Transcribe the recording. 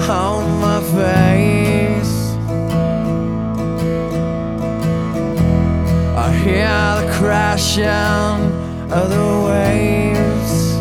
on my face. I hear the crashing of the waves.